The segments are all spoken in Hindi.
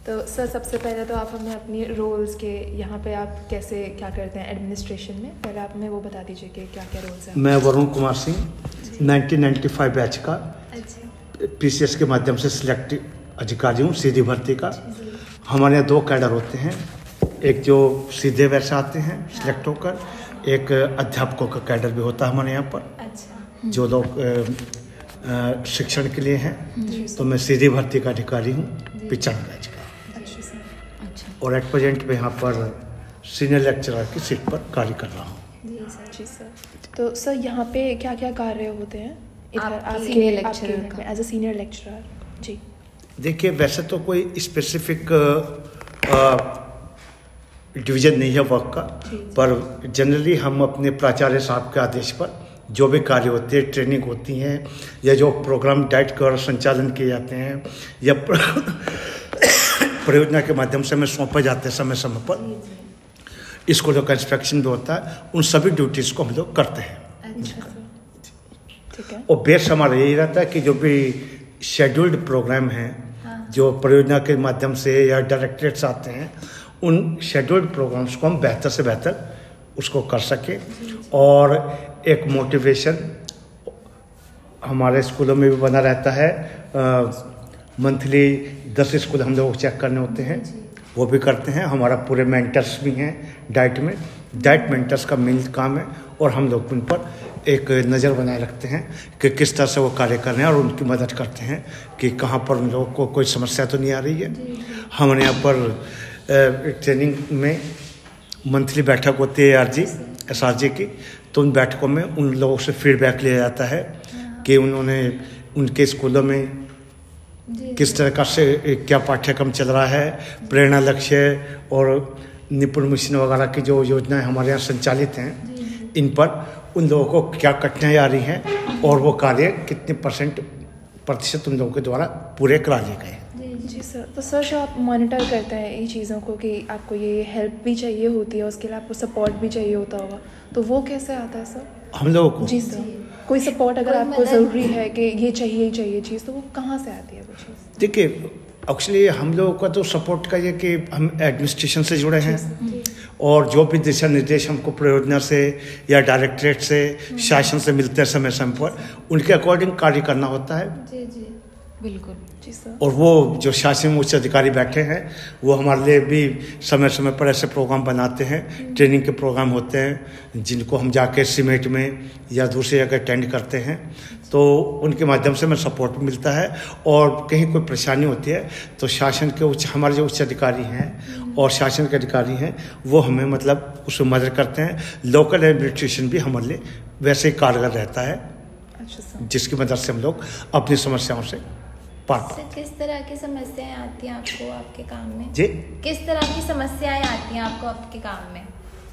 तो सर सबसे पहले तो आप हमें अपनी रोल्स के यहाँ पे आप कैसे क्या करते हैं एडमिनिस्ट्रेशन में, पहले आप हमें वो बता दीजिए कि क्या क्या रोल्स हैं। मैं वरुण कुमार सिंह 1995 बैच का PCS के माध्यम से सिलेक्ट अधिकारी हूँ सीधी भर्ती का। हमारे यहाँ 2 कैडर होते हैं, एक जो सीधे वैसे आते हैं सिलेक्ट होकर, एक अध्यापकों का कैडर भी होता है हमारे यहाँ पर जो लोग शिक्षण के लिए हैं। तो मैं सीधी भर्ती का अधिकारी हूँ 95 बैच का, और एट प्रेजेंट में यहाँ पर सीनियर लेक्चरर की सीट पर कार्य कर रहा हूँ। जी सर। तो सर यहाँ पे क्या क्या कार्य होते हैं इधर आपके एज अ सीनियर लेक्चरर? जी देखिए, वैसे तो कोई स्पेसिफिक डिवीज़न नहीं है वर्क का, पर जनरली हम अपने प्राचार्य साहब के आदेश पर जो भी कार्य होते हैं, ट्रेनिंग होती हैं, या जो प्रोग्राम डाइट का संचालन किए जाते हैं, या परियोजना के माध्यम से हमें सौंपे जाते हैं समय समय पर, स्कूलों का इंस्पेक्शन भी होता है, उन सभी ड्यूटीज़ को हम लोग करते हैं। ठीक है। और बेस हमारा यही रहता है कि जो भी शेड्यूल्ड प्रोग्राम हैं, जो परियोजना के माध्यम से या डायरेक्टरेट्स आते हैं, उन शेड्यूल्ड प्रोग्राम्स को हम बेहतर से बेहतर उसको कर सकें। और एक मोटिवेशन हमारे स्कूलों में भी बना रहता है। मंथली 10 स्कूल हम लोग चेक करने होते हैं, वो भी करते हैं। हमारा पूरे मेंटर्स भी हैं डाइट में, डाइट मेंटर्स का मेन काम है, और हम लोग उन पर एक नज़र बनाए रखते हैं कि किस तरह से वो कार्य कर रहे हैं, और उनकी मदद करते हैं कि कहाँ पर उन लोगों को कोई समस्या तो नहीं आ रही है। हमारे यहाँ पर ट्रेनिंग में मंथली बैठक होती है SRG की, तो उन बैठकों में उन लोगों से फीडबैक लिया जाता है कि उन्होंने उनके स्कूलों में किस तरह का से क्या पाठ्यक्रम चल रहा है, प्रेरणा लक्ष्य और निपुण मिशन वगैरह की जो योजनाएं हमारे यहाँ संचालित हैं, इन पर उन लोगों को क्या कठिनाई आ रही हैं, और वो कार्य कितने प्रतिशत उन लोगों के द्वारा पूरे करा लिए गए। जी सर। तो सर जो आप मॉनिटर करते हैं इन चीज़ों को कि आपको ये हेल्प भी चाहिए होती है, उसके लिए आपको सपोर्ट भी चाहिए होता होगा, तो वो कैसे आता है सर हम लोगों को? जी सर, कोई सपोर्ट अगर आपको ज़रूरी है कि ये चाहिए चीज़, तो वो कहाँ से आती है वो चीज़? देखिए, एक्चुअली हम लोगों का तो सपोर्ट का ये कि हम एडमिनिस्ट्रेशन से जुड़े हैं, और जो भी दिशा निर्देश हमको परियोजना से या डायरेक्टरेट से, शासन से मिलते हैं समय समय पर, उनके अकॉर्डिंग कार्य करना होता है। जी बिल्कुल। जी सर। और वो जो शासन उच्च अधिकारी बैठे हैं, वो हमारे लिए भी समय समय पर ऐसे प्रोग्राम बनाते हैं, ट्रेनिंग के प्रोग्राम होते हैं, जिनको हम जाके सीमेट में या दूसरी जगह अटेंड करते हैं, तो उनके माध्यम से हमें सपोर्ट मिलता है। और कहीं कोई परेशानी होती है तो शासन के हमारे जो उच्च अधिकारी हैं और शासन के अधिकारी हैं, वो हमें मतलब उसमें मदद करते हैं। लोकल एडमिनिस्ट्रेशन भी हमारे लिए वैसे ही कारगर रहता है, जिसकी मदद से हम लोग अपनी समस्याओं से किस तरह की समस्याएं आती हैं आपको आपके काम में? जी, किस तरह की समस्याएं आती हैं आपको आपके काम में?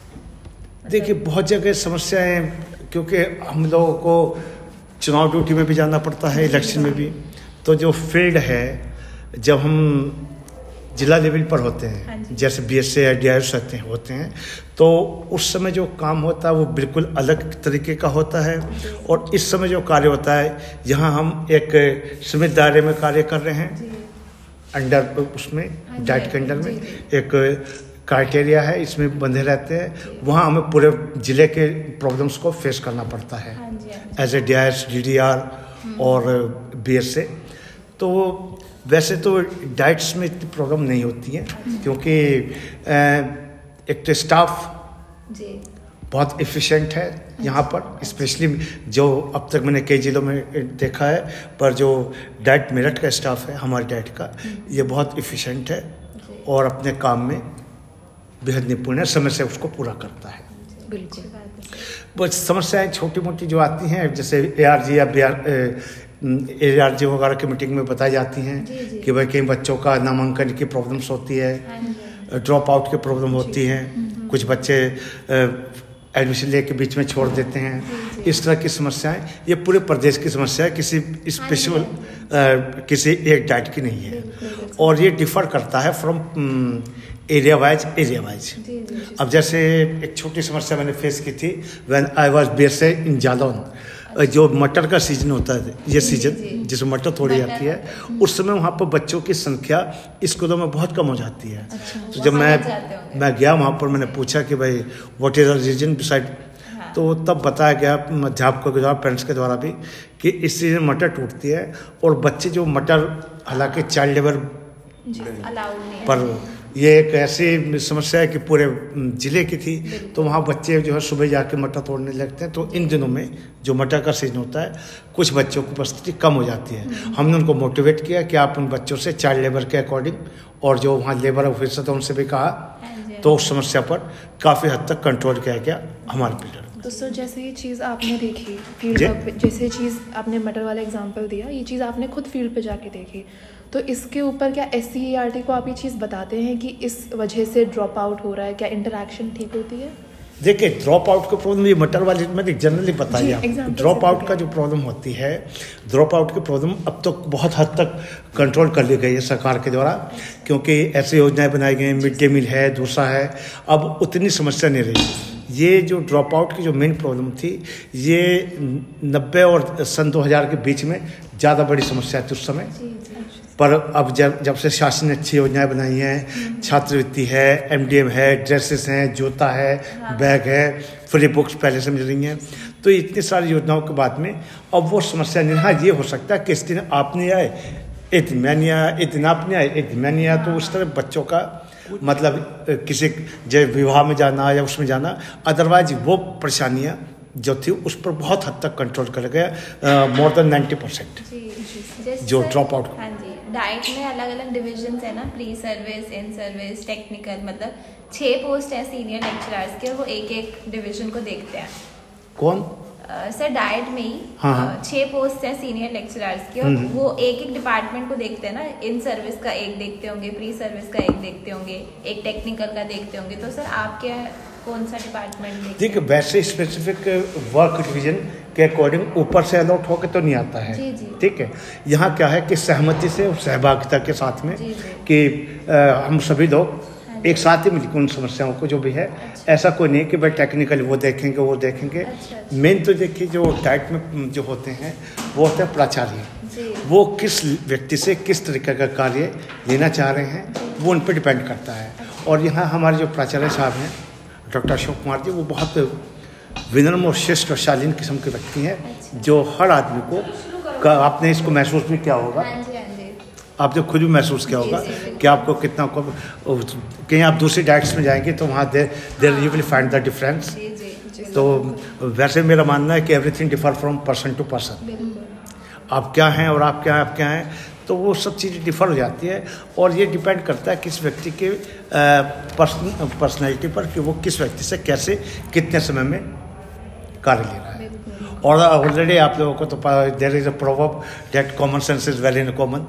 देखिए, बहुत जगह समस्याएं, क्योंकि हम लोगों को चुनाव ड्यूटी में भी जाना पड़ता है, इलेक्शन में भी, तो जो फील्ड है, जब हम जिला लेवल पर होते हैं, जैसे BSA या DIS होते हैं, तो उस समय जो काम होता है वो बिल्कुल अलग तरीके का होता है। और इस समय जो कार्य होता है, यहाँ हम एक सीमित दायरे में कार्य कर रहे हैं, अंडर उसमें डाइट के अंडर में एक क्राइटेरिया है, इसमें बंधे रहते हैं। वहाँ हमें पूरे ज़िले के प्रॉब्लम्स को फेस करना पड़ता है एज ए DIS, DDR और BSA। तो वैसे तो डाइट्स में इतनी प्रॉब्लम नहीं होती है, क्योंकि एक तो स्टाफ बहुत एफिशिएंट है यहाँ पर, स्पेशली जो अब तक मैंने कई जिलों में देखा है, पर जो डाइट मेरठ का स्टाफ है हमारे डाइट का, ये बहुत एफिशिएंट है और अपने काम में बेहद निपुण है, समय से उसको पूरा करता है। बिल्कुल। बस समस्याएं छोटी मोटी जो आती हैं, जैसे ARG या ARG वगैरह की मीटिंग में बताई जाती हैं कि भाई कई बच्चों का नामांकन की प्रॉब्लम्स होती है, ड्रॉप आउट की प्रॉब्लम होती है, कुछ बच्चे एडमिशन लेके बीच में छोड़ देते हैं। इस तरह की समस्याएं ये पूरे प्रदेश की समस्या है, किसी स्पेशल किसी एक डाइट की नहीं है, और ये डिफर करता है फ्रॉम एरिया वाइज। अब जैसे एक छोटी समस्या मैंने फेस की थी when I was BSA in Jalaun, जो मटर का सीजन होता है, ये सीजन जिसमें मटर थोड़ी आती है, उस समय वहाँ पर बच्चों की संख्या स्कूलों में बहुत कम हो जाती है। तो जब मैं गया वहाँ पर, मैंने पूछा कि भाई what is the reason beside, तो तब बताया गया अध्यापकों के द्वारा, पेरेंट्स के द्वारा भी, कि इस सीजन मटर टूटती है और बच्चे जो मटर, हालांकि चाइल्ड लेबर पर ये एक ऐसी समस्या है कि पूरे ज़िले की थी, तो वहाँ बच्चे जो है सुबह जाके मटर तोड़ने लगते हैं। तो इन दिनों में जो मटर का सीजन होता है, कुछ बच्चों की उपस्थिति कम हो जाती है। हमने उनको मोटिवेट किया कि आप उन बच्चों से चाइल्ड लेबर के अकॉर्डिंग, और जो वहाँ लेबर ऑफिसर थे उनसे भी कहा, तो उस समस्या पर काफ़ी हद तक कंट्रोल किया गया हमारे पीरियड। तो सर जैसे ये चीज़ आपने देखी फील्ड पे, जैसे चीज़ आपने मटर वाला एग्जांपल दिया, ये चीज़ आपने खुद फील्ड पे जाके देखी, तो इसके ऊपर क्या SCERT को आप ये चीज़ बताते हैं कि इस वजह से ड्रॉप आउट हो रहा है, क्या इंटरेक्शन ठीक होती है? देखिए, ड्रॉप आउट का प्रॉब्लम ये मटर वाले में जनरली बताइए। ड्रॉप आउट का जो प्रॉब्लम होती है, ड्रॉप आउट की प्रॉब्लम अब तो बहुत हद तक कंट्रोल कर ली गई है सरकार के द्वारा, क्योंकि ऐसी योजनाएं बनाई गई हैं, मिड डे मील है, दूसरा है, अब उतनी समस्या नहीं रही। ये जो ड्रॉप आउट की जो मेन प्रॉब्लम थी, ये 90 और सन 2000 के बीच में ज़्यादा बड़ी समस्या थी उस समय। पर अब जब से शासन ने अच्छी योजनाएं बनाई हैं, छात्रवृत्ति है, MDM है, ड्रेसेस हैं, जूता है, बैग है, फ्री बुक्स पहले से मिल रही हैं, तो इतनी सारी योजनाओं के बाद में अब वो समस्या नहीं। हाँ, ये हो सकता है कि इस दिन आप नहीं आए, एक दिन मैं नहीं आया, एक दिन आप नहीं आए, एक दिन मैं नहीं आया, तो उस तरह बच्चों का मतलब किसी जो विवाह में जाना या उसमें जाना, अदरवाइज वो परेशानियाँ जो थी उस पर बहुत हद तक कंट्रोल कर गया, मोर देन 90% जो ड्रॉप आउट। हाँ जी, डाइट में अलग अलग डिविजन है ना, pre service, in service, technical, मतलब 6 पोस्ट है सीनियर लेक्चरर्स के, वो एक एक डिविजन को देखते हैं। कौन? सर डाइट में ही 6 पोस्ट है सीनियर लेक्चरर्स की, और वो एक एक डिपार्टमेंट को देखते हैं ना। इन सर्विस का एक देखते होंगे, प्री सर्विस का एक देखते होंगे, एक टेक्निकल का देखते होंगे। तो सर आप क्या कौन सा डिपार्टमेंट देखते हैं? देखिए, वैसे स्पेसिफिक वर्क डिवीजन के अकॉर्डिंग ऊपर से अलॉट होकर तो नहीं आता है। ठीक है, यहाँ क्या है कि सहमति से और सहभागिता के साथ में कि हम सभी लोग एक साथ ही मिलकर उन समस्याओं को जो भी है, ऐसा कोई नहीं कि भाई टेक्निकल वो देखेंगे वो देखेंगे। मेन तो देखिए, जो डाइट में जो होते हैं वो होते हैं प्राचार्य, वो किस व्यक्ति से किस तरीके का कार्य लेना चाह रहे हैं, वो उन पर डिपेंड करता है। और यहाँ हमारे जो प्राचार्य साहब हैं डॉक्टर अशोक कुमार जी, वो बहुत विनम्र और शिष्ट और शालीन किस्म के व्यक्ति हैं, जो हर आदमी को, आपने इसको महसूस भी किया होगा, आपने खुद भी महसूस किया होगा कि आपको कितना, कहीं आप दूसरी डाइट्स में जाएंगे तो वहाँ there you will find the difference. तो वैसे मेरा मानना है कि everything differ from person to person. आप क्या हैं और आप क्या हैं, तो वो सब चीज़ें डिफर हो जाती है, और ये डिपेंड करता है किस व्यक्ति के पर्सनैलिटी पर, कि वो किस व्यक्ति से कैसे कितने समय में कार्य ले रहा है। और ऑलरेडी आप लोगों को तो there is a proverb that common sense is well in common.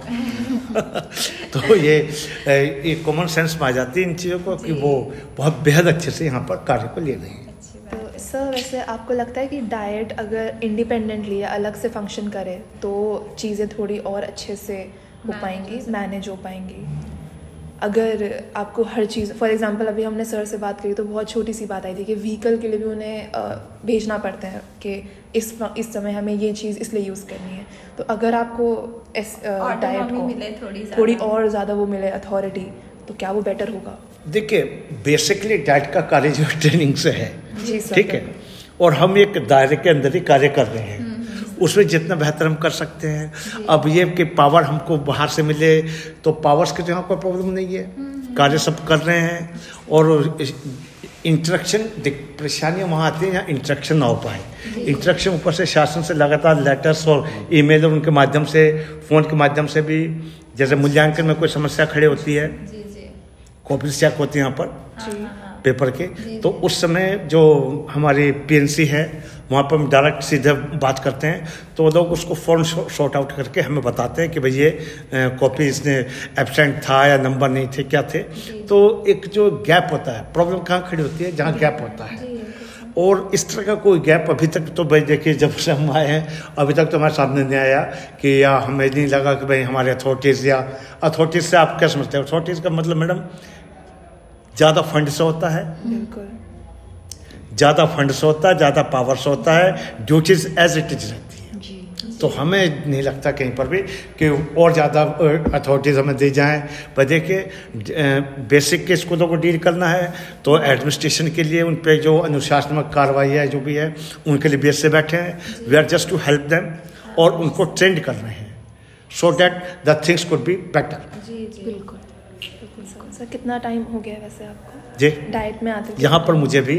तो ये कॉमन सेंस में आ जाती है इन चीज़ों को, कि वो बहुत बेहद अच्छे से यहाँ पर कार्य को ले रहे हैं। तो सर वैसे आपको लगता है कि डाइट अगर इंडिपेंडेंटली या अलग से फंक्शन करे तो चीज़ें थोड़ी और अच्छे से हो पाएंगी, मैनेज हो पाएंगी? अगर आपको हर चीज़, फॉर एग्जांपल अभी हमने सर से बात करी तो बहुत छोटी सी बात आई थी कि व्हीकल के लिए भी उन्हें भेजना पड़ता है कि इस समय हमें ये चीज़ इसलिए यूज़ करनी है। तो अगर आपको इस डाइट को मिले थोड़ी और ज़्यादा वो मिले अथॉरिटी, तो क्या वो बेटर होगा? देखिए, बेसिकली डाइट का कार्य जो ट्रेनिंग से है, ठीक है, और हम एक दायरे के अंदर ही कार्य कर रहे हैं, उसमें जितना बेहतर हम कर सकते हैं। अब ये कि पावर हमको बाहर से मिले, तो पावर्स के यहाँ कोई प्रॉब्लम नहीं है, कार्य सब कर रहे हैं। और इंटरेक्शन, परेशानियाँ वहाँ आती हैं जहाँ इंटरेक्शन ना हो पाए। इंटरेक्शन ऊपर से शासन से लगातार लेटर्स और ईमेल और उनके माध्यम से, फ़ोन के माध्यम से भी, जैसे मूल्यांकन में कोई समस्या खड़ी होती है, कॉपीज चेक होती है यहाँ पर पेपर के, तो उस समय जो हमारी PNC है वहाँ पर हम डायरेक्ट सीधे बात करते हैं, तो वो लोग उसको फॉर्म शॉर्ट आउट करके हमें बताते हैं कि भाई ये कॉपी इसने एब्सेंट था या नंबर नहीं थे, क्या थे। तो एक जो गैप होता है, प्रॉब्लम कहाँ खड़ी होती है, जहाँ गैप होता है। और इस तरह का कोई गैप अभी तक तो भाई देखिए, जब से हम आए हैं अभी तक तो हमारे सामने नहीं आया कि, या हमें नहीं लगा कि भाई हमारे अथॉरिटीज़, या अथॉरिटीज़ से आप क्या समझते हैं? अथॉरिटीज़ का मतलब मैडम ज़्यादा फंड से होता है, ज़्यादा फंड्स होता है, ज़्यादा पावर्स होता है, ड्यूटीज एज इट इज रहती है। तो हमें नहीं लगता कहीं पर भी कि और ज़्यादा अथॉरिटीज़ हमें दी जाएं। पर देखिए बेसिक के स्कूलों को डील करना है तो एडमिनिस्ट्रेशन के लिए उन पे जो अनुशासनात्मक कार्रवाई है जो भी है उनके लिए बेस से बैठे हैं। We are just to help them और उनको ट्रेंड कर रहे हैं so that the things could be better. जी जी बिल्कुल। सर कितना टाइम हो गया वैसे आपको जी डाइट में आते? यहाँ पर मुझे भी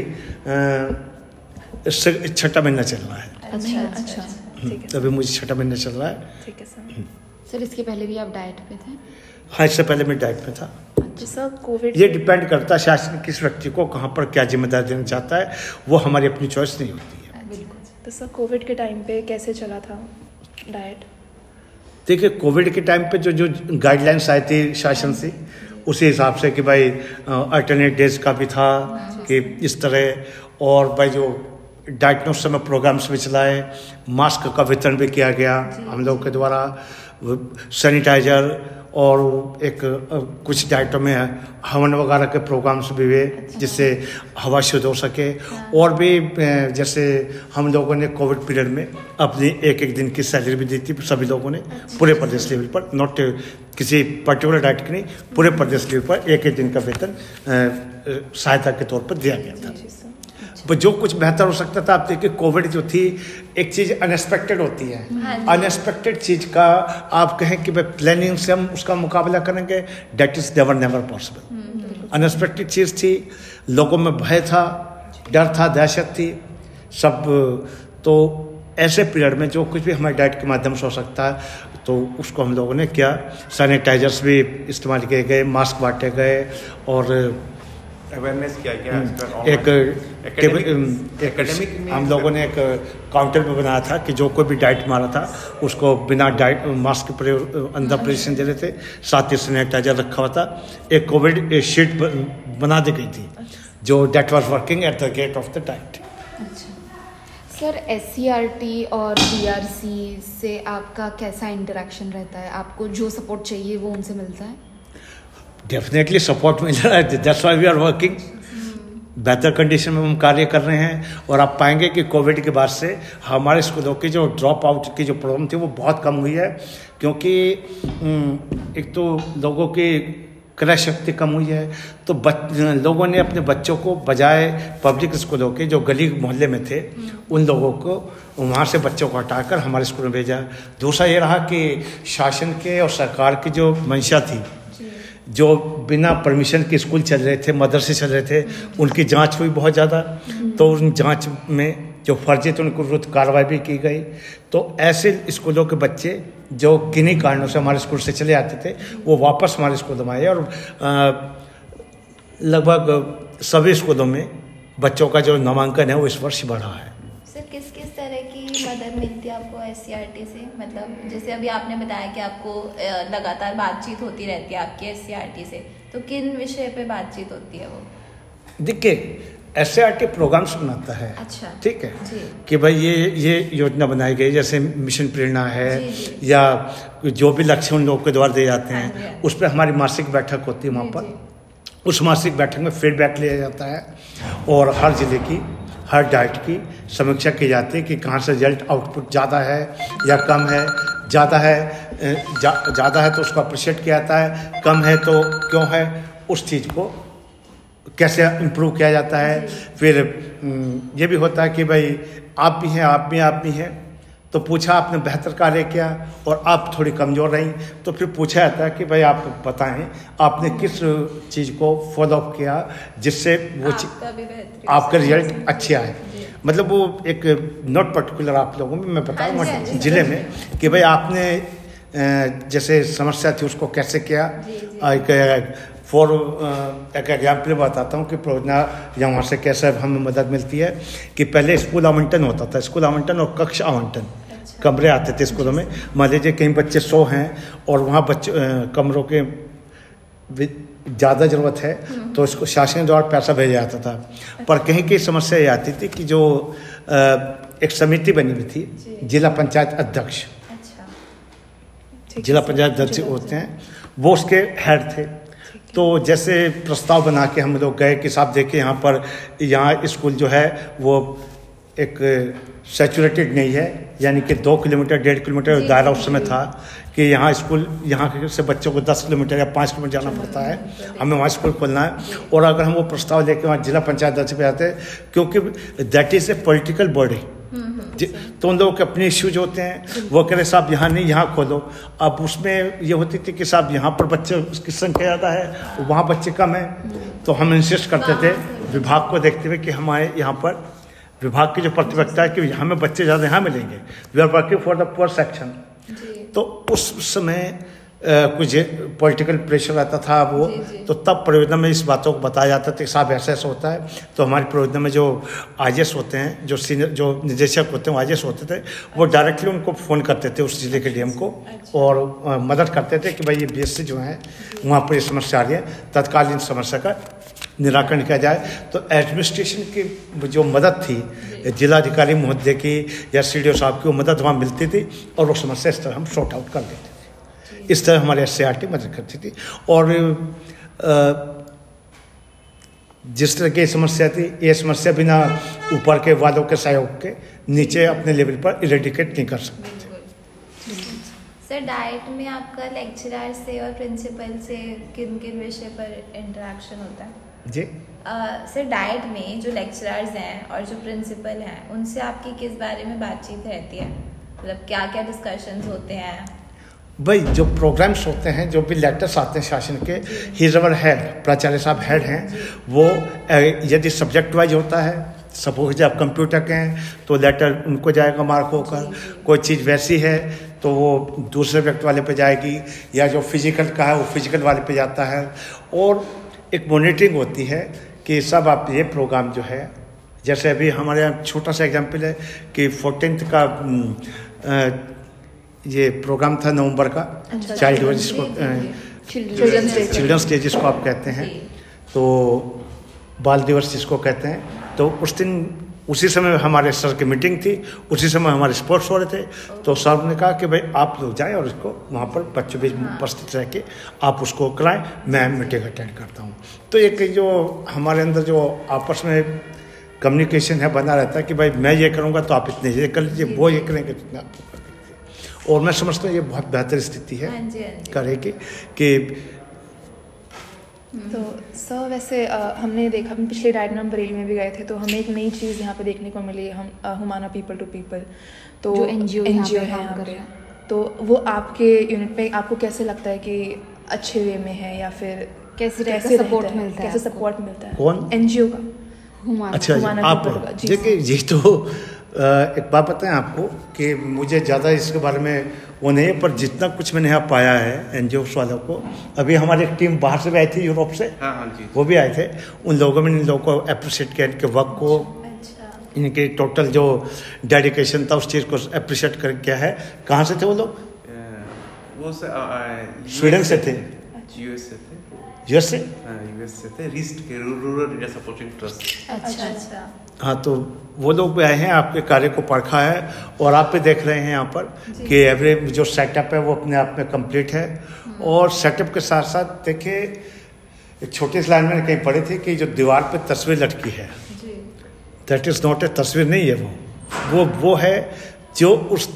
6ठा महीना चल रहा है। अच्छा ठीक है। अभी मुझे 6ठा महीना चल रहा है। ठीक है सर। सर इसके पहले भी आप डाइट पे थे? हाँ, इससे पहले मैं डाइट में था। तो सर कोविड ये डिपेंड करता है शासन किस व्यक्ति को कहाँ पर क्या जिम्मेदारी देना चाहता है, वो हमारी अपनी चॉइस नहीं होती है। बिल्कुल। तो सर कोविड के टाइम पे कैसे चला था डाइट? देखिए कोविड के टाइम पे जो गाइडलाइंस आई थी शासन से उसी हिसाब से कि भाई अल्टरनेट डेज का भी था कि इस तरह, और भाई जो डाइट ने उस समय प्रोग्राम्स भी चलाए, मास्क का वितरण भी किया गया हम लोग के द्वारा, सैनिटाइजर और एक कुछ डाइटों में हवन वगैरह के प्रोग्राम्स भी हुए जिससे हवा शुद्ध हो सके। और भी जैसे हम लोगों ने कोविड पीरियड में अपनी एक दिन की सैलरी भी दी थी सभी लोगों ने पूरे प्रदेश लेवल पर, नॉट किसी पर्टिकुलर डाइट की नहीं, पूरे प्रदेश लेवल पर एक दिन का वेतन सहायता के तौर पर दिया गया था। जो कुछ बेहतर हो सकता था, आप देखिए कोविड जो थी एक चीज़ अनएक्सपेक्टेड होती है। अनएक्सपेक्टेड चीज़ का आप कहें कि भाई प्लानिंग से हम उसका मुकाबला करेंगे, that is never possible. Unexpected चीज़ थी, लोगों में भय था, डर था, दहशत थी सब। तो ऐसे पीरियड में जो कुछ भी हमारे डाइट के माध्यम से हो सकता है तो उसको हम लोगों ने किया। सैनिटाइजर्स भी इस्तेमाल किए गए, मास्क बांटे गए और अवेयरनेस किया गया। एकेडमिक हम लोगों ने एक काउंटर पे बनाया था कि जो कोई भी डाइट मारा था उसको बिना डाइट मास्क के अंदर पोजीशन दे रहे थे, साथ ही सैनिटाइजर रखा हुआ था। एक कोविड शीट बना दी गई थी जो that was working at the gate of the diet. Sir SCRT और DRC से आपका कैसा इंटरेक्शन रहता है? आपको जो सपोर्ट चाहिए वो उनसे मिलता है? डेफिनेटली सपोर्ट मिल रहा है, that's why we are working. बेहतर कंडीशन में हम कार्य कर रहे हैं और आप पाएंगे कि कोविड के बाद से हमारे स्कूलों की जो ड्रॉप आउट की जो प्रॉब्लम थी वो बहुत कम हुई है, क्योंकि एक तो लोगों की क्रय शक्ति कम हुई है, तो लोगों ने अपने बच्चों को बजाय पब्लिक स्कूलों के जो गली मोहल्ले में थे उन लोगों को वहाँ से बच्चों को हटाकर हमारे स्कूल में भेजा। दूसरा ये रहा कि शासन के और सरकार की जो मंशा थी, जो बिना परमिशन के स्कूल चल रहे थे, मदरसे चल रहे थे, उनकी जांच हुई बहुत ज़्यादा। तो उन जांच में जो फर्जी थे उनके विरुद्ध कार्रवाई भी की गई। तो ऐसे स्कूलों के बच्चे जो किन्हीं कारणों से हमारे स्कूल से चले आते थे वो वापस हमारे स्कूलों में आए और लगभग सभी स्कूलों में बच्चों का जो नामांकन है वो इस वर्ष बढ़ा है। सर किस किस तरह की मदद मिलती है आपको SCRT से? मतलब जैसे अभी आपने बताया कि आपको लगातार बातचीत होती रहती है आपकी SCRT से, तो किन विषय पे बातचीत होती है वो? देखिए SCRT प्रोग्राम्स बनाता है। अच्छा, ठीक है कि भाई ये योजना बनाई गई, जैसे मिशन प्रेरणा है या जो भी लक्ष्य उन लोगों के द्वारा दिए जाते हैं उस पर हमारी मासिक बैठक होती है वहाँ पर। उस मासिक बैठक में फीडबैक लिया जाता है और हर जिले की हर डाइट की समीक्षा की जाती है कि कहाँ से रिजल्ट आउटपुट ज़्यादा है या कम है। ज़्यादा है तो उसको अप्रिशिएट किया जाता है, कम है तो क्यों है, उस चीज़ को कैसे इम्प्रूव किया जाता है। फिर ये भी होता है कि भाई आप भी हैं तो पूछा आपने बेहतर कार्य किया और आप थोड़ी कमज़ोर रही तो फिर पूछा जाता है कि भाई आप बताएं आपने किस चीज़ को फॉलो अप किया जिससे वो आपका रिजल्ट अच्छे आए। मतलब वो एक नॉट पर्टिकुलर आप लोगों में मैं बताऊँ ज़िले में कि भाई आपने जैसे समस्या थी उसको कैसे किया। एक एग्जाम्पल बताता हूँ कि प्रोजना या वहाँ से कैसे हमें मदद मिलती है कि पहले स्कूल आवंटन होता था, स्कूल आवंटन और कक्ष आवंटन। कमरे आते थे स्कूलों में, मान लीजिए कहीं बच्चे 100 हैं और वहाँ बच्चे कमरों के ज़्यादा ज़रूरत है तो इसको शासन द्वारा पैसा भेजा जाता था। पर कहीं की समस्या ये आती थी कि जो एक समिति बनी हुई थी, जिला पंचायत अध्यक्ष, जिला पंचायत अध्यक्ष होते हैं, वो उसके हेड थे। तो जैसे प्रस्ताव बना के हम लोग गए कि साहब देखिए यहाँ स्कूल जो है वो एक सैचुरेटेड नहीं है, यानी कि 2 किलोमीटर 1.5 किलोमीटर दायरा उस समय था कि यहाँ स्कूल यहाँ से बच्चों को 10 किलोमीटर या 5 किलोमीटर जाना पड़ता है, हमें वहाँ स्कूल खोलना है। और अगर हम वो प्रस्ताव लेके वहाँ जिला पंचायत दल से पे आते हैं, क्योंकि that is a political body, तो उन लोगों के अपने इश्यूज होते हैं। वो कह रहे साहब यहाँ नहीं, यहाँ खोलो। अब उसमें ये होती थी कि साहब यहाँ पर बच्चे उसकी संख्या ज़्यादा है, वहाँ बच्चे कम हैं, तो हम इंसिस्ट करते थे विभाग को देखते हुए कि हमारे यहाँ पर विभाग की जो प्रतिबद्धता है कि हमें बच्चे ज़्यादा यहाँ मिलेंगे, we are working for the poor section. तो उस समय कुछ पॉलिटिकल प्रेशर रहता था वो, तो तब परियोजना में इस बातों को बताया जाता था कि साहब ऐसा ऐसा होता है। तो हमारी परियोजना में जो आईएएस होते हैं, जो सीनियर जो निदेशक होते हैं, आईएएस होते थे, वो डायरेक्टली उनको फ़ोन करते थे उस जिले के डीएम को, और मदद करते थे कि भाई ये बीएससी जो है वहाँ पर ये समस्या आ रही है, तत्काल इन समस्या का निराकरण किया जाए। तो एडमिनिस्ट्रेशन की जो मदद थी जिलाधिकारी महोदय की या सीडीओ साहब की, वो मदद वहाँ मिलती थी और वो समस्या इस तरह हम सॉर्ट आउट कर देते थे। इस तरह हमारे एससीईआरटी मदद करती थी। और जिस तरह की समस्या थी, ये समस्या बिना ऊपर के वालों के सहयोग के नीचे अपने लेवल पर इरेडिकेट नहीं कर सकते थे। सर डाइट में आपका लेक्चरर से और प्रिंसिपल से किन किन विषय पर इंटरेक्शन होता है? जी सर डाइट में जो लेक्चरर्स हैं और जो प्रिंसिपल हैं, उनसे आपकी किस बारे में बातचीत रहती है? मतलब क्या क्या डिस्कशंस होते हैं? भाई जो प्रोग्राम्स होते हैं, जो भी लेटर्स आते हैं शासन के, ही इज अवर हेड, प्राचार्य साहब हेड हैं वो। यदि सब्जेक्ट वाइज होता है, सपोज आप कंप्यूटर के हैं तो लेटर उनको जाएगा मार्क होकर, कोई चीज़ वैसी है तो वो दूसरे सब्जेक्ट वाले पे जाएगी, या जो फिजिकल का है वो फिजिकल वाले पे जाता है। और एक मॉनिटरिंग होती है कि सब आप ये प्रोग्राम जो है, जैसे अभी हमारे यहाँ छोटा सा एग्जाम्पल है कि 14th का ये प्रोग्राम था नवंबर का, चाइल्ड डे जिसको चिल्ड्रंस डे जिसको आप कहते हैं, तो बाल दिवस जिसको कहते हैं। तो उस दिन उसी समय हमारे सर की मीटिंग थी, उसी समय हमारे स्पोर्ट्स हो रहे थे। तो सर ने कहा कि भाई आप लोग जाएं और इसको वहाँ पर बच्चों बीच उपस्थित रह के आप उसको कराएं, मैं मीटिंग अटेंड करता हूँ। तो एक जो हमारे अंदर जो आपस में कम्युनिकेशन है बना रहता है कि भाई मैं ये करूँगा तो आप इतने ये कर लीजिए, वो ये करेंगे तो इतना आप कर लीजिए। और मैं समझता हूँ ये बहुत बेहतर स्थिति है करेगी कि। तो सर वैसे हमने देखा, हम पिछले डाइट में हम बरेली में भी गए थे, तो हमें एक नई चीज़ यहाँ पे देखने को मिली। हम हुमाना पीपल टू पीपल, तो जो एनजीओ है यहाँ पे, तो वो आपके यूनिट पे आपको कैसे लगता है कि अच्छे वे में है या फिर कैसे सपोर्ट मिलता है? कैसे सपोर्ट मिलता है? कौन? एनजीओ का हुमाना। अच्छा, आप देखिए ये तो एक बात बताएं आपको कि मुझे ज़्यादा इसके बारे में वो नहीं है, पर जितना कुछ मैंने यहाँ पाया है एनजीओ वालों को, अभी हमारी एक टीम बाहर से भी आई थी यूरोप से, वो भी आए थे। उन लोगों में इन लोगों को अप्रिशिएट किया, इनके वर्क को, इनके टोटल जो डेडिकेशन था उस चीज़ को अप्रिशिएट कर किया है। कहाँ से थे वो लोग? वो स्वीडन से थे, यूएस से थे, रिस्ट के रूरल एरिया सपोर्टिंग ट्रस्ट। अच्छा। हाँ, तो वो लोग भी आए हैं, आपके कार्य को परखा है और आप भी देख रहे हैं यहाँ पर कि एवरी जो सेटअप है वो अपने आप में कंप्लीट है। और सेटअप के साथ साथ देखिए, एक छोटी सी लाइन मैंने कहीं पढ़ी थी कि जो दीवार पे तस्वीर लटकी है, दैट इज़ नॉट ए तस्वीर नहीं है, वो है जो उस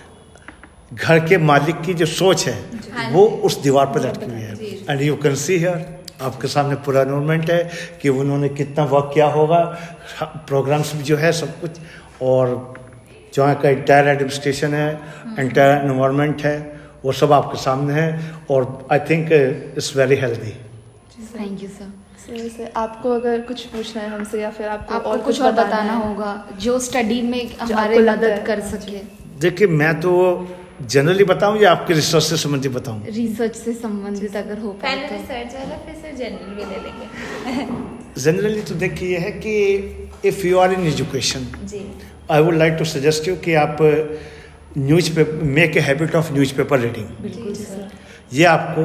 घर के मालिक की जो सोच है वो उस दीवार पर लटकी हुई है। And you can see here, आपके सामने पूरा एनवायरनमेंट है कि उन्होंने कितना वर्क किया होगा, प्रोग्राम्स भी जो है सब कुछ, और जो है का इंटायर एडमिनिस्ट्रेशन है, इंटायर एनवायरनमेंट है, वो सब आपके सामने है। और I think it's very healthy. Thank you sir. आपको अगर कुछ पूछना है हमसे या फिर आपको और कुछ और बताना होगा जो स्टडी में हमारे मदद कर सके? देखिए, मैं तो जनरली बताऊं या आपके रिसर्च से संबंधित बताऊं? रिसर्च से संबंधित अगर हो पाए पहले रिसर्च वाला, फिर सर जनरल भी ले लेंगे। जनरली तो देखिए ये है कि if you are in education, I would like to suggest you कि आप newspaper, make a habit of newspaper reading. बिल्कुल सर। ये आपको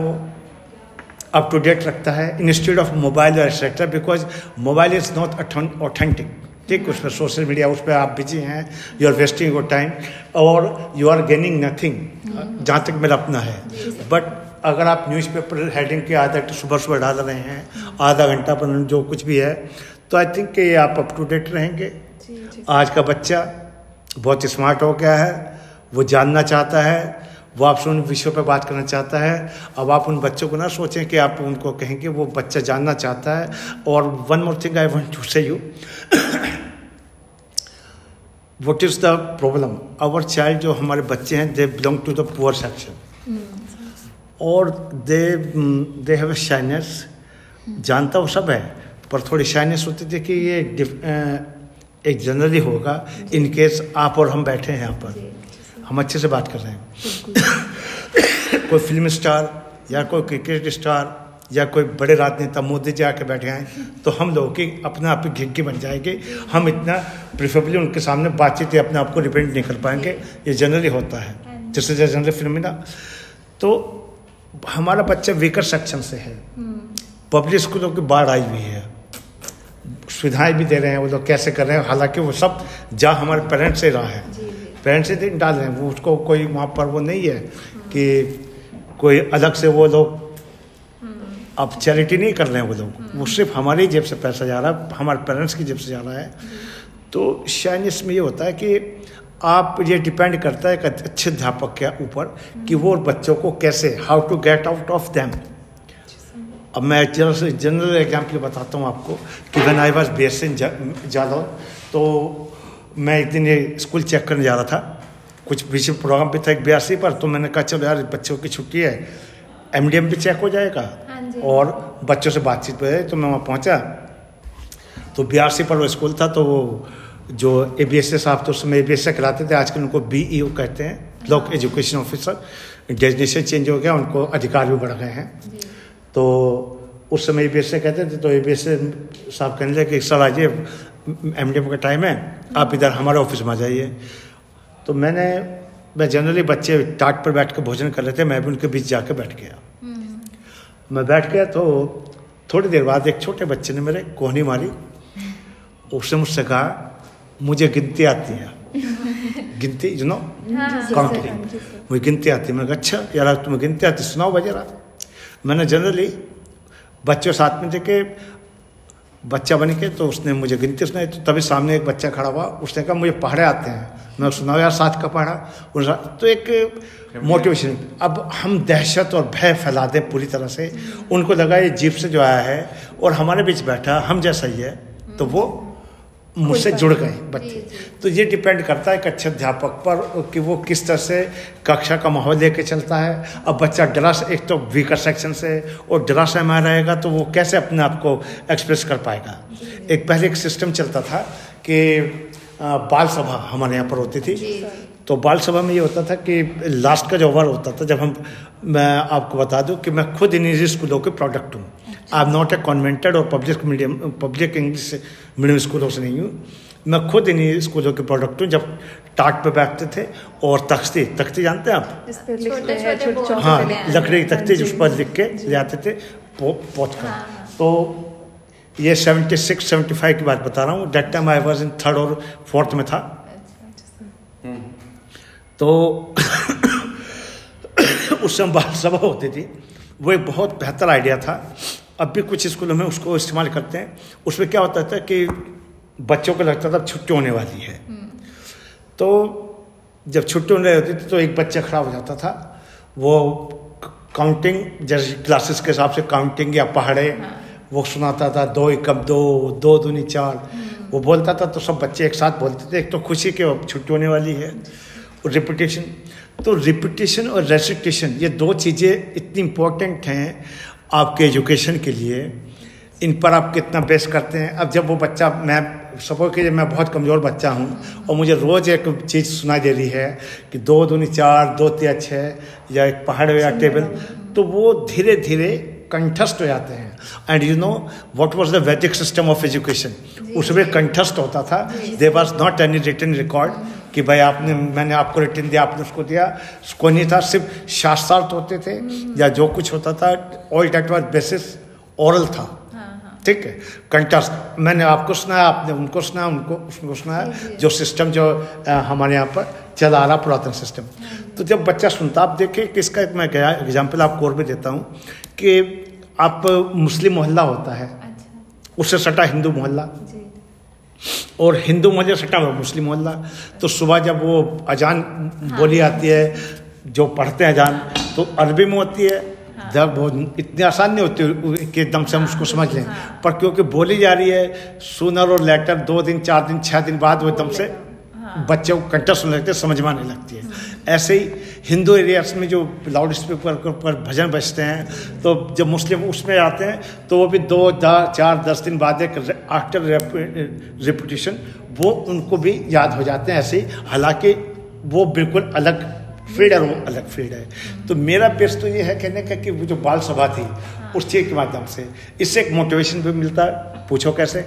अप टू डेट रखता है इंस्टेड ऑफ मोबाइल और etcetera, because mobile is not authentic. ठीक, उसमें सोशल मीडिया, उस पर आप बिजी हैं, you are wasting your time और यू आर गेनिंग नथिंग, जहाँ तक मेरा अपना है। बट अगर आप न्यूज़पेपर हेडिंग के आधा सुबह सुबह डाल रहे हैं, आधा घंटा पर जो कुछ भी है, तो आई थिंक कि आप अप टू डेट रहेंगे। आज का बच्चा बहुत स्मार्ट हो गया है, वो जानना चाहता है, वो आपसे उन विषयों पर बात करना चाहता है। अब आप उन बच्चों को ना सोचें कि आप उनको कहेंगे, वो बच्चा जानना चाहता है। और one more thing I want to say you, what is the problem, our child, जो हमारे बच्चे हैं, they belong to the poor section, और दे हैव अ शाइनेस। जानता वो सब है, पर थोड़ी शाइनेस होती थी कि ये एक जनरली होगा। इन केस आप और हम बैठे हैं यहाँ पर, हम अच्छे से बात कर रहे हैं। कोई फिल्म स्टार या कोई क्रिकेट स्टार या कोई बड़े राजनेता मोदी जी आके बैठे हैं, तो हम लोगों की अपने आप ही घिग्गी बन जाएगी। हम इतना प्रिफरेबली उनके सामने बातचीत या अपने आप को रिप्रेजेंट नहीं कर पाएंगे। ये जनरली होता है, जैसे जनरली फिल्म में ना। तो हमारा बच्चा वीकर सेक्शन से है, पब्लिक स्कूलों की बाढ़ आई हुई है, सुविधाएं भी दे रहे हैं वो लोग, कैसे कर रहे हैं, हालांकि वो सब जहाँ हमारे पेरेंट्स से रहा है, पेरेंट्स से डाल रहे हैं, वो उसको कोई वहाँ पर वो नहीं है कि कोई अलग से वो लोग अब चैरिटी नहीं कर रहे हैं वो लोग, वो सिर्फ हमारी जेब से पैसा जा रहा है, हमारे पेरेंट्स की जेब से जा रहा है। तो शाइनेस में ये होता है कि आप, ये डिपेंड करता है एक अच्छे अध्यापक के ऊपर कि वो बच्चों को कैसे, how to get out of them. अब मैं जनरल एग्जाम्पल बताता हूँ आपको कि when I was based in जादव, तो मैं एक दिन ये स्कूल चेक करने जा रहा था, कुछ बीच में प्रोग्राम भी था एक 82 पर, तो मैंने कहा चलो यार बच्चों की छुट्टी है, एमडीएम भी चेक हो जाएगा और बच्चों से बातचीत हो जाएगी। तो मैं वहाँ पहुँचा, तो 82 पर वो स्कूल था। तो वो जो ABSA साहब, तो उसमें ABSA कराते थे, आजकल उनको BEO कहते हैं, block education officer, designation change हो गया, उनको अधिकार भी बढ़ गए हैं। तो उस समय ABSA कहते थे, तो ABSA साहब कहने लगे कि सर आइए, एमडीएम का टाइम है, आप इधर हमारे ऑफिस में आ जाइए। तो मैं जनरली बच्चे टाट पर बैठ कर भोजन कर रहे थे, मैं भी उनके बीच जाकर बैठ गया। मैं बैठ गया तो थोड़ी देर बाद एक छोटे बच्चे ने मेरे कोहनी मारी, उसने मुझसे कहा मुझे गिनती आती है, गिनती यू नो काउंटिंग, मुझे गिनती आती है। मैं कहा अच्छा यार तुम्हें गिनती आती, सुनाओ बजरा। मैंने जनरली बच्चों साथ में थे कि बच्चा बन के, तो उसने मुझे गिनती सुनाई। तो तभी सामने एक बच्चा खड़ा हुआ, उसने कहा मुझे पहाड़े आते हैं। मैं सुनाओ यार 7 का पहाड़ा। तो एक मोटिवेशन, अब हम दहशत और भय फैला दें पूरी तरह से, उनको लगा ये जीप से जो आया है और हमारे बीच बैठा हम जैसा ही है, तो वो मुझसे जुड़ गए बच्चे। तो ये डिपेंड करता है एक अच्छे अध्यापक पर कि वो किस तरह से कक्षा का माहौल लेके चलता है। अब बच्चा डरा से, एक तो वीकर सेक्शन से और डरा से में रहेगा, तो वो कैसे अपने आप को एक्सप्रेस कर पाएगा। एक पहले एक सिस्टम चलता था कि बाल सभा हमारे यहाँ पर होती थी। तो बाल सभा में ये होता था कि लास्ट का जो ओवर होता था, जब मैं आपको बता दूं कि मैं खुद इंग्लिश स्कूलों के प्रोडक्ट हूँ। आई एम नॉट ए कॉन्वेंटेड और पब्लिक इंग्लिश मीडियम स्कूलों से नहीं हूँ, मैं खुद इंग्लिश स्कूलों के प्रोडक्ट हूँ। जब टाट पे बैठते थे और तख्ती जानते हैं आप, हाँ, लकड़ी की तख्ती जिस पर लिख के ले आते थे पोत कर। तो ये 76-75 की बात बता रहा हूँ। That time I was in 3rd और 4th में था। तो उस समय बाल सभा होती थी, वो एक बहुत बेहतर आइडिया था। अब भी कुछ स्कूलों में उसको इस्तेमाल करते हैं। उसमें क्या होता था कि बच्चों को लगता था छुट्टी होने वाली है, तो जब छुट्टी होने होती थी तो एक बच्चा खड़ा हो जाता था, वो काउंटिंग जैसे क्लासेस के हिसाब से काउंटिंग या पहाड़े वो सुनाता था, 2 एकम 2, 2 दूनी 4, वो बोलता था। तो सब बच्चे एक साथ बोलते थे, एक तो खुशी के छुट्टी होने वाली है, और रिपीटेशन। तो रिपीटेशन और रेसिटेशन ये 2 चीज़ें इतनी इम्पोर्टेंट हैं आपके एजुकेशन के लिए। इन पर आप कितना बेस करते हैं। अब जब वो बच्चा, मैं सपोज कीजिए मैं बहुत कमज़ोर बच्चा हूँ और मुझे रोज़ एक चीज़ सुनाई दे रही है कि 2 दूनी 4, 2 तिया 6 या एक पहाड़ या टेबल, तो वो धीरे धीरे कंठस्थ हो जाते हैं। And you know what was the Vedic system of education, उसमें कंठस्थ होता था। There was not any written record कि भाई मैंने आपको रिटन दिया, आपने उसको दिया, उसको नहीं था। सिर्फ शास्त्रार्थ होते थे या जो कुछ होता था, all that was basis oral था। ठीक है, कंटस्ट मैंने आपको सुनाया, आपने उनको सुनाया, उसको सुनाया, जो सिस्टम जो हमारे यहाँ पर चला आ रहा पुरातन सिस्टम। तो जब बच्चा सुनता, आप देखिए कि इसका मैं क्या एग्जाम्पल आपको और भी देता हूँ कि आप मुस्लिम मोहल्ला होता है, उससे सटा हिंदू मोहल्ला, और हिंदू मोहल्ले सटा हुआ मुस्लिम मोहल्ला। तो सुबह जब वो अजान बोली आती है, जो पढ़ते हैं अजान, तो अरबी में होती है। जब वो इतनी आसान नहीं होती कि एकदम से हम उसको समझ लें, पर क्योंकि बोली जा रही है, सूनर और लेटर 2 दिन 4 दिन 6 दिन बाद वो एकदम से बच्चे को कंठस्थ सुनने लगते, समझ में आने लगती है। ऐसे ही हिंदू एरियाज में जो लाउड स्पीकर पर भजन बजते हैं, तो जब मुस्लिम उसमें आते हैं तो वो भी 2 4 10 दिन बाद एक आफ्टर रिपीटिशन वो उनको भी याद हो जाते हैं। ऐसे ही हालांकि वो बिल्कुल अलग फील्ड है, वो अलग फील्ड है। तो मेरा बेस तो ये है कहने का कि वो जो बाल सभा थी उस चीज़ के माध्यम से इससे एक मोटिवेशन भी मिलता है। पूछो कैसे?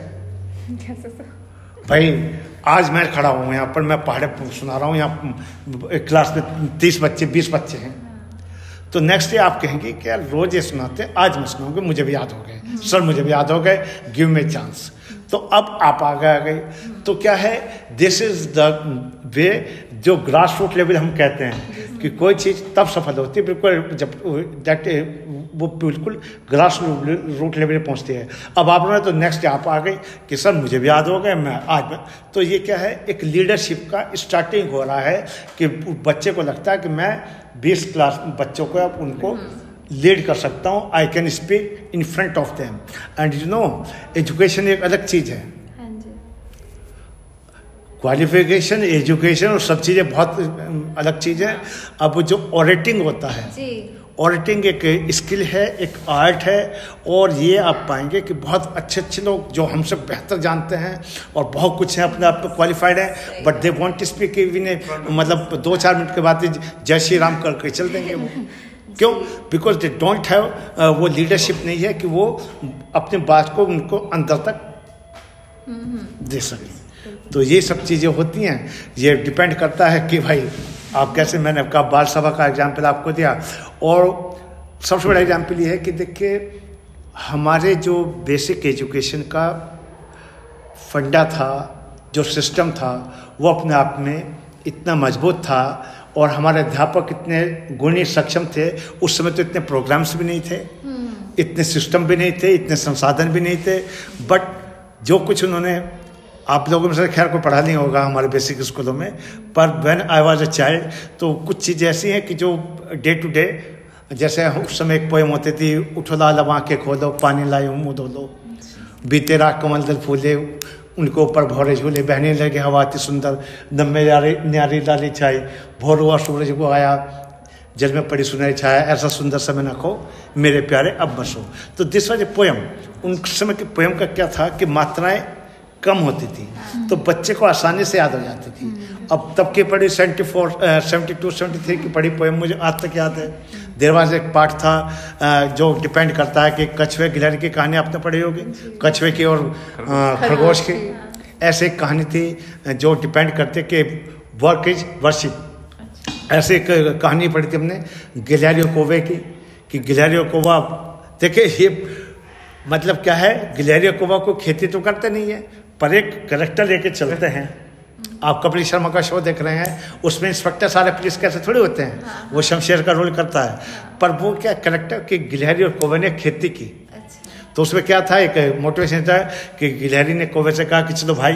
भाई आज मैं खड़ा हूँ यहाँ पर, मैं पहाड़े सुना रहा हूँ, यहाँ एक क्लास में 30 बच्चे 20 बच्चे हैं, तो नेक्स्ट डे आप कहेंगे कि यार रोज ये सुनाते हैं, आज मैं सुनाऊंगा, मुझे भी याद हो गए सर, मुझे भी याद हो गए, गिव मी चांस। तो अब आप आगे आ गए। तो क्या है, दिस इज द वे, जो ग्रास रूट लेवल हम कहते हैं कि कोई चीज़ तब सफल होती है बिल्कुल जब वो बिल्कुल ग्रास रूट लेवल पे पहुंचती है। अब आप लोगों ने तो नेक्स्ट आप आ गए कि सर मुझे भी याद हो गए, मैं आज में। तो ये क्या है, एक लीडरशिप का स्टार्टिंग हो रहा है कि बच्चे को लगता है कि मैं 20 क्लास बच्चों को अब उनको लीड कर सकता हूँ, I can speak in front of them. And you know education एक अलग चीज़ है, क्वालिफिकेशन एजुकेशन और सब चीज़ें बहुत अलग चीज़ है। अब जो ऑरेटिंग होता है, ऑरेटिंग एक स्किल है, एक आर्ट है, और ये आप पाएंगे कि बहुत अच्छे अच्छे लोग जो हमसे बेहतर जानते हैं और बहुत कुछ है अपने आप में क्वालिफाइड है, but they want to speak even मतलब 2-4 मिनट के बाद जय श्री राम करके चल देंगे वो। क्यों? बिकॉज दे डोंट हैव वो लीडरशिप नहीं है कि वो अपनी बात को उनको अंदर तक दे सकें। तो ये सब चीज़ें होती हैं, ये डिपेंड करता है कि भाई आप कैसे, मैंने आपका बाल सभा का एग्जाम्पल आपको दिया, और सबसे बड़ा एग्जाम्पल ये है कि देखिए हमारे जो बेसिक एजुकेशन का फंडा था, जो सिस्टम था, वो अपने आप में इतना मजबूत था, और हमारे अध्यापक इतने गुणी सक्षम थे। उस समय तो इतने प्रोग्राम्स भी नहीं थे, इतने सिस्टम भी नहीं थे, इतने संसाधन भी नहीं थे, बट जो कुछ उन्होंने, आप लोगों में से खैर को पढ़ा नहीं होगा हमारे बेसिक स्कूलों में, पर when I was a child तो कुछ चीज़ें ऐसी हैं कि जो डे टू डे, जैसे उस समय एक पोएम होती थी, उठो लाल आँखें खोलो, पानी लाए मुँह धो लो, बीते रात कमल दल फूले, उनको ऊपर भौरे झूले, बहने लगे हवा अति सुंदर, नम्मे न्यारी लाली छाई, भोर हुआ सूरज को आया, जल में पड़ी सुनहरी छाया, ऐसा सुंदर समय न खो मेरे प्यारे अब बसो। तो दिस वाज ए पोएम। उन समय की पोएम का क्या था कि मात्राएं कम होती थी, तो बच्चे को आसानी से याद हो जाती थी। अब तब की पढ़ी 74, 72, 73 की पढ़ी पोएम मुझे आज तक याद है। देर वाज एक पार्ट था जो डिपेंड करता है कि कछुए गिलहरी की कहानी आपने पढ़ी होगी, कछुए की और खरगोश की। ऐसे एक कहानी थी जो डिपेंड करते कि वर्क इज वर्शिप। ऐसे एक कहानी पढ़ी थी हमने गिलहरी और कौवे की, कि गिलहरी और कौवा, देखिए ये मतलब क्या है, गिलहरी और कौवा को खेती तो करते नहीं है, पर एक करेक्टर लेके चलते हैं। आप कपिल शर्मा का शो देख रहे हैं, उसमें इंस्पेक्टर सारे पुलिस कैसे थोड़े होते हैं, वो शमशेर का रोल करता है, पर वो क्या करेक्टर कि गिलहरी और कौवे ने खेती की। तो उसमें क्या था, एक मोटिवेशन था कि गिलहरी ने कौवे से कहा कि चलो भाई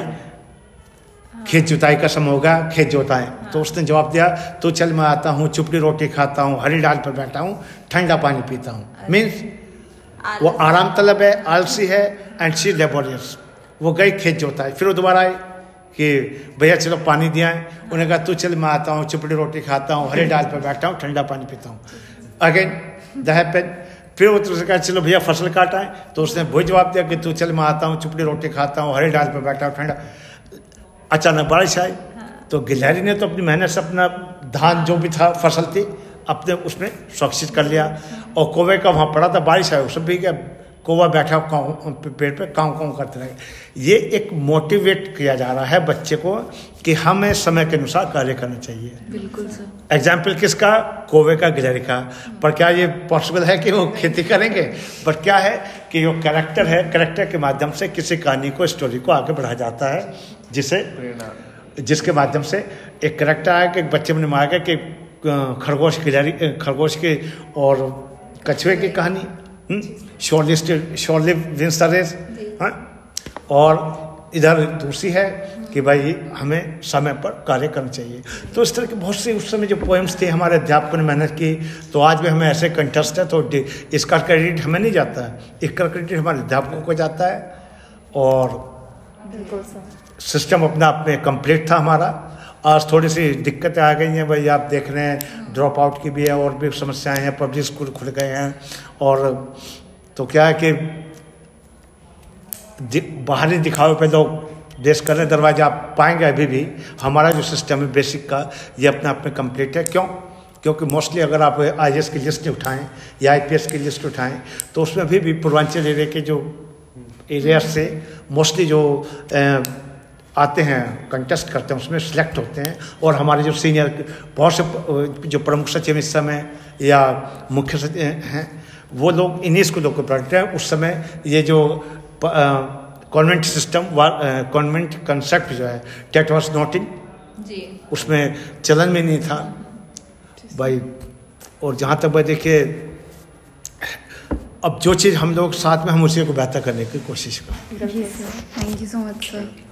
खेत जुताई का समय होगा, खेत जोताएं। तो उसने जवाब दिया, तो चल मैं आता हूँ, चुपड़ी रोटी खाता हूँ, हरी डाल पर बैठा हूँ, ठंडा पानी पीता हूँ। मीन्स वो आराम तलब है, आलसी है, एंड शी लेबोरियस। वो गई खेत जोता है, फिर वो दोबारा आई कि भैया चलो पानी दिया है। उन्होंने कहा तू चल मैं आता हूँ, चुपड़ी रोटी खाता हूँ, हरी डाल पर बैठा हूँ, ठंडा पानी पीता हूँ। Again the happen. फिर वो तुझसे कहा चलो भैया फसल काटा है, तो उसने वही जवाब दिया कि तू चल मैं आता हूँ, चुपड़ी रोटी खाता हूँ, हरी डाल पर बैठा हूँ, ठंडा। अचानक बारिश आई, तो गिलहरी ने तो अपनी मेहनत से अपना धान जो भी था फसल थी अपने उसमें सुरक्षित कर लिया, और कौवे का वहाँ पड़ा था, बारिश आई, सब भी गया, कौवा बैठा पेड़ पे काँव काँव करते रहे। ये एक मोटिवेट किया जा रहा है बच्चे को कि हमें समय के अनुसार कार्य करना चाहिए। बिल्कुल सर। एग्जाम्पल किसका? कौवे का, गिलहरी का। पर क्या ये पॉसिबल है कि वो खेती करेंगे? पर क्या है कि जो कैरेक्टर है, कैरेक्टर के माध्यम से किसी कहानी को, स्टोरी को आगे बढ़ाया जाता है, जिसके माध्यम से एक कैरेक्टर आया कि एक बच्चे में मारा गया कि खरगोश की और कछुए की कहानी, शॉर्टलिव विंस द रेस। और इधर दूसरी है कि भाई हमें समय पर कार्य करना चाहिए। तो इस तरह के बहुत से उस समय जो पोएम्स थे हमारे अध्यापकों ने मेहनत की, तो आज भी हमें ऐसे कंटेस्ट है, तो इसका क्रेडिट हमें नहीं जाता है, इसका क्रेडिट हमारे अध्यापकों को जाता है। और सिस्टम अपना आप में कंप्लीट था हमारा। आज थोड़ी सी दिक्कतें आ गई हैं भाई, आप देख रहे हैं ड्रॉप आउट की भी है और भी समस्याएं हैं, पब्लिक स्कूल खुल गए हैं। और तो क्या है कि बाहरी दिखावे पे लोग देश कर रहे, दरवाजा आप पाएंगे अभी भी हमारा जो सिस्टम है बेसिक का, ये अपने आप में कंप्लीट है। क्यों? क्योंकि मोस्टली अगर आप IAS की लिस्ट उठाएं या IPS की लिस्ट उठाएं तो उसमें भी पूर्वांचल एरिया के जो एरिया से मोस्टली जो आते हैं, कंटेस्ट करते हैं, उसमें सिलेक्ट होते हैं। और हमारे जो सीनियर बहुत से जो प्रमुख सचिव इस समय या मुख्य सचिव हैं, वो लोग इन्हीं स्कूलों को पढ़ते हैं। उस समय ये जो कॉन्वेंट सिस्टम, कॉन्वेंट कंसेप्ट जो है, दैट वाज नॉट इन, उसमें चलन में नहीं था भाई। और जहाँ तक भाई देखिए, अब जो चीज़ हम लोग साथ में, हम उसी को बेहतर करने की कोशिश करें। Thank you so much sir.